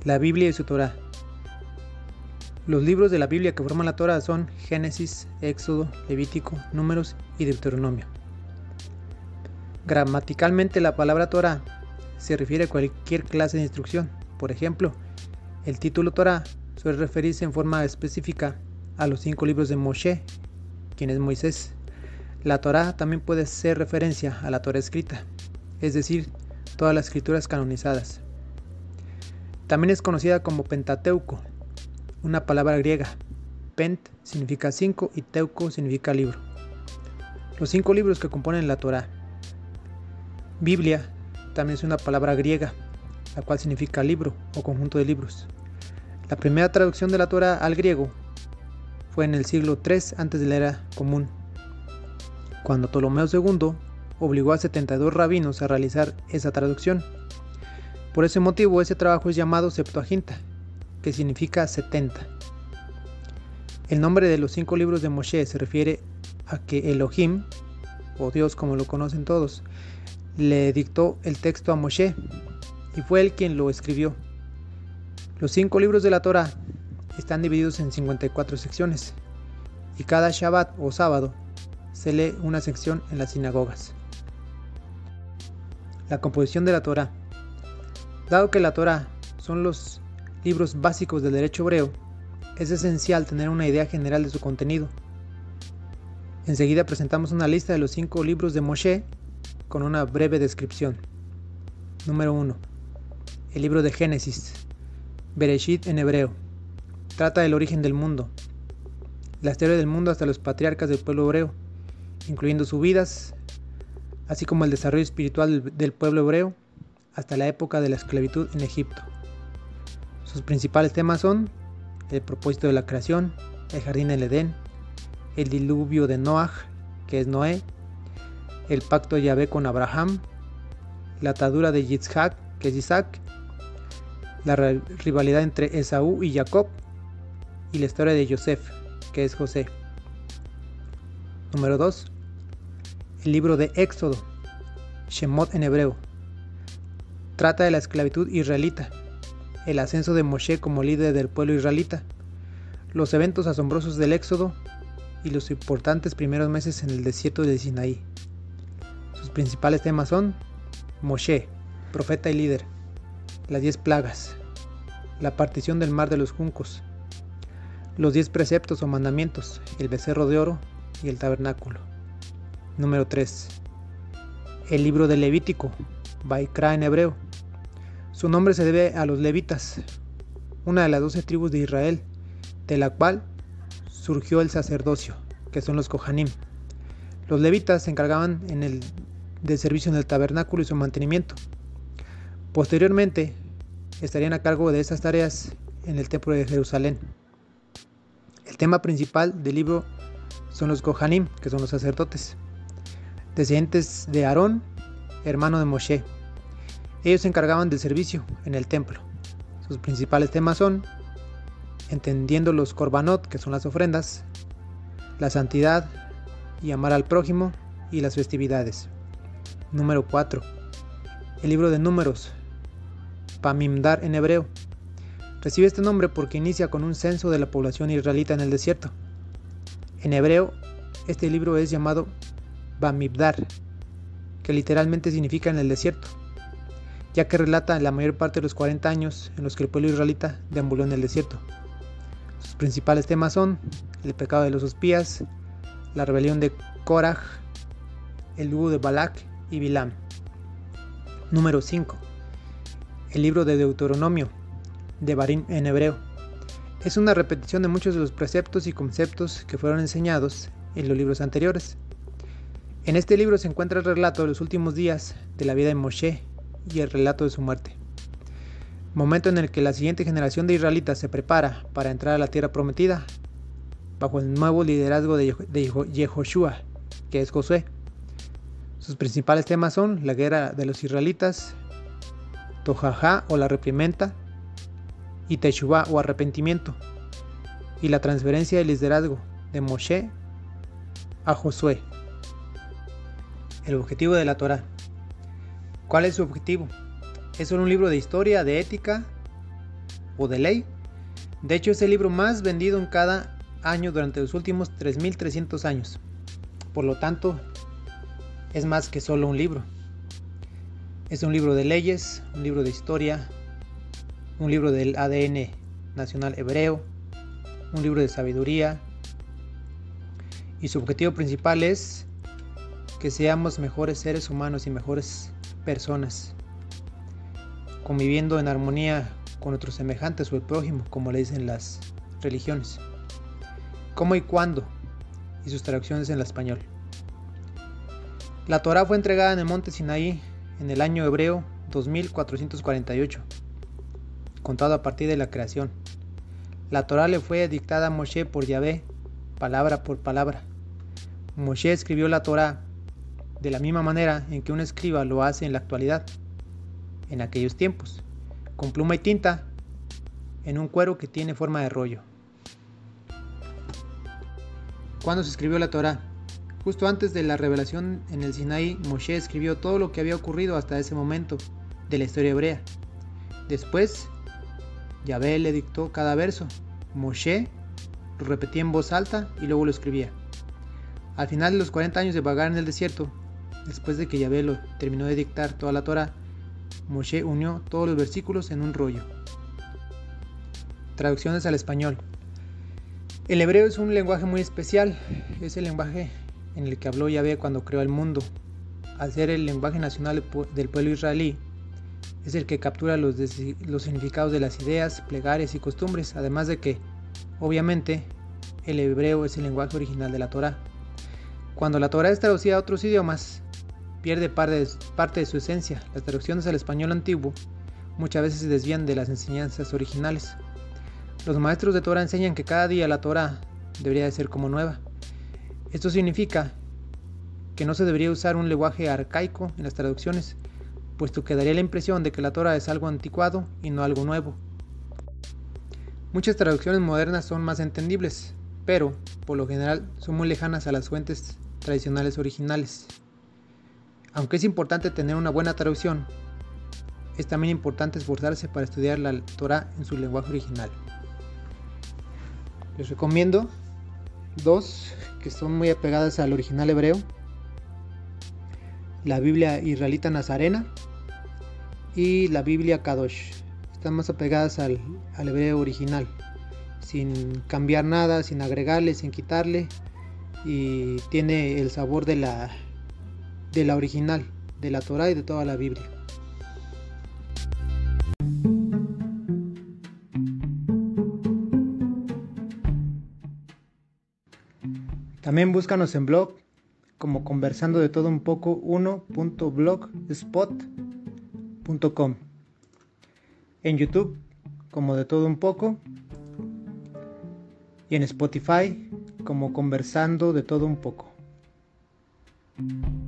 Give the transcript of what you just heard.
La Biblia y su Torá. Los libros de la Biblia que forman la Torá son Génesis, Éxodo, Levítico, Números y Deuteronomio. Gramaticalmente la palabra Torá se refiere a cualquier clase de instrucción. Por ejemplo, el título Torá suele referirse en forma específica a los 5 libros de Moshe, quien es Moisés. La Torá también puede ser referencia a la Torá escrita, es decir, todas las escrituras canonizadas. También es conocida como Pentateuco, una palabra griega. Pent significa 5 y teuco significa libro. Los 5 libros que componen la Torá. Biblia también es una palabra griega, la cual significa libro o conjunto de libros. La primera traducción de la Torá al griego fue en el siglo III antes de la era común, cuando Ptolomeo II obligó a 72 rabinos a realizar esa traducción. Por ese motivo, ese trabajo es llamado Septuaginta, que significa 70. El nombre de los 5 libros de Moshe se refiere a que Elohim, o Dios como lo conocen todos, le dictó el texto a Moshe y fue él quien lo escribió. Los 5 libros de la Torá están divididos en 54 secciones y cada Shabbat o sábado se lee una sección en las sinagogas. La composición de la Torá. Dado que la Torá son los libros básicos del derecho hebreo, es esencial tener una idea general de su contenido. Enseguida presentamos una lista de los 5 libros de Moshe con una breve descripción. Número 1. El libro de Génesis, Bereshit en hebreo. Trata del origen del mundo, la historia del mundo hasta los patriarcas del pueblo hebreo, incluyendo sus vidas, así como el desarrollo espiritual del pueblo hebreo hasta la época de la esclavitud en Egipto. Sus principales temas son el propósito de la creación, el jardín del Edén, el diluvio de Noaj, que es Noé, el pacto de Yahvé con Abraham, la atadura de Yitzhak, que es Isaac, la rivalidad entre Esaú y Jacob, y la historia de Yosef, que es José. Número 2. El libro de Éxodo, Shemot en hebreo. Trata de la esclavitud israelita, el ascenso de Moshe como líder del pueblo israelita, los eventos asombrosos del Éxodo y los importantes primeros meses en el desierto de Sinaí. Sus principales temas son Moshe, profeta y líder, las 10 plagas, la partición del mar de los juncos, los 10 preceptos o mandamientos, el becerro de oro y el tabernáculo. Número 3. El libro de Levítico, Vaikra en hebreo. Su nombre se debe a los levitas, una de las 12 tribus de Israel, de la cual surgió el sacerdocio, que son los Kohanim. Los levitas se encargaban del servicio en el tabernáculo y su mantenimiento. Posteriormente, estarían a cargo de esas tareas en el templo de Jerusalén. El tema principal del libro son los Kohanim, que son los sacerdotes, descendientes de Aarón, hermano de Moshe. Ellos se encargaban del servicio en el templo. Sus principales temas son entendiendo los korbanot, que son las ofrendas, la santidad y amar al prójimo, y las festividades. Número 4. El libro de Números, Bamidbar en hebreo. Recibe este nombre porque inicia con un censo de la población israelita en el desierto. En hebreo, este libro es llamado Bamidbar, que literalmente significa en el desierto, ya que relata la mayor parte de los 40 años en los que el pueblo israelita deambuló en el desierto. Sus principales temas son el pecado de los espías, la rebelión de Koraj, el yugo de Balac y Bilam. Número 5. El libro de Deuteronomio, Devarim en hebreo. Es una repetición de muchos de los preceptos y conceptos que fueron enseñados en los libros anteriores. En este libro se encuentra el relato de los últimos días de la vida de Moshe y el relato de su muerte, momento en el que la siguiente generación de israelitas se prepara para entrar a la tierra prometida bajo el nuevo liderazgo de Yehoshua, que es Josué. Sus principales temas son la guerra de los israelitas, Tojajá o la reprimenda, y Teshuvá o arrepentimiento, y la transferencia del liderazgo de Moshe a Josué. El objetivo de la Torá. ¿Cuál es su objetivo? Es solo un libro de historia, de ética o de ley. De hecho, es el libro más vendido en cada año durante los últimos 3.300 años. Por lo tanto, es más que solo un libro. Es un libro de leyes, un libro de historia, un libro del ADN nacional hebreo, un libro de sabiduría, y su objetivo principal es que seamos mejores seres humanos y mejores personas, conviviendo en armonía con nuestros semejantes o el prójimo, como le dicen las religiones. ¿Cómo y cuándo? Y sus traducciones en el español. La Torá fue entregada en el monte Sinaí en el año hebreo 2448, contado a partir de la creación. La Torá le fue dictada a Moshe por Yahvé, palabra por palabra. Moshe escribió la Torá de la misma manera en que un escriba lo hace en la actualidad, en aquellos tiempos, con pluma y tinta, en un cuero que tiene forma de rollo. ¿Cuándo se escribió la Torá? Justo antes de la revelación en el Sinaí, Moshe escribió todo lo que había ocurrido hasta ese momento de la historia hebrea. Después, Yahvé le dictó cada verso. Moshe lo repetía en voz alta y luego lo escribía. Al final de los 40 años de vagar en el desierto, después de que Yahvé lo terminó de dictar toda la Torá, Moshe unió todos los versículos en un rollo. Traducciones al español. El hebreo es un lenguaje muy especial. Es el lenguaje en el que habló Yahvé cuando creó el mundo. Al ser el lenguaje nacional del pueblo israelí, es el que captura los significados de las ideas, plegarias y costumbres, además de que, obviamente, el hebreo es el lenguaje original de la Torá. Cuando la Torá es traducida a otros idiomas, pierde parte de su esencia. Las traducciones al español antiguo muchas veces se desvían de las enseñanzas originales. Los maestros de Torá enseñan que cada día la Torá debería de ser como nueva. Esto significa que no se debería usar un lenguaje arcaico en las traducciones, puesto que daría la impresión de que la Torá es algo anticuado y no algo nuevo. Muchas traducciones modernas son más entendibles, pero, por lo general, son muy lejanas a las fuentes tradicionales originales. Aunque es importante tener una buena traducción, es también importante esforzarse para estudiar la Torá en su lenguaje original. Les recomiendo dos que son muy apegadas al original hebreo: la Biblia Israelita Nazarena y la Biblia Kadosh. Están más apegadas al hebreo original, sin cambiar nada, sin agregarle, sin quitarle, y tiene el sabor de la original, de la Torá y de toda la Biblia. También búscanos en blog como conversando de todo un poco 1.blogspot.com, en YouTube como de todo un poco y en Spotify como conversando de todo un poco.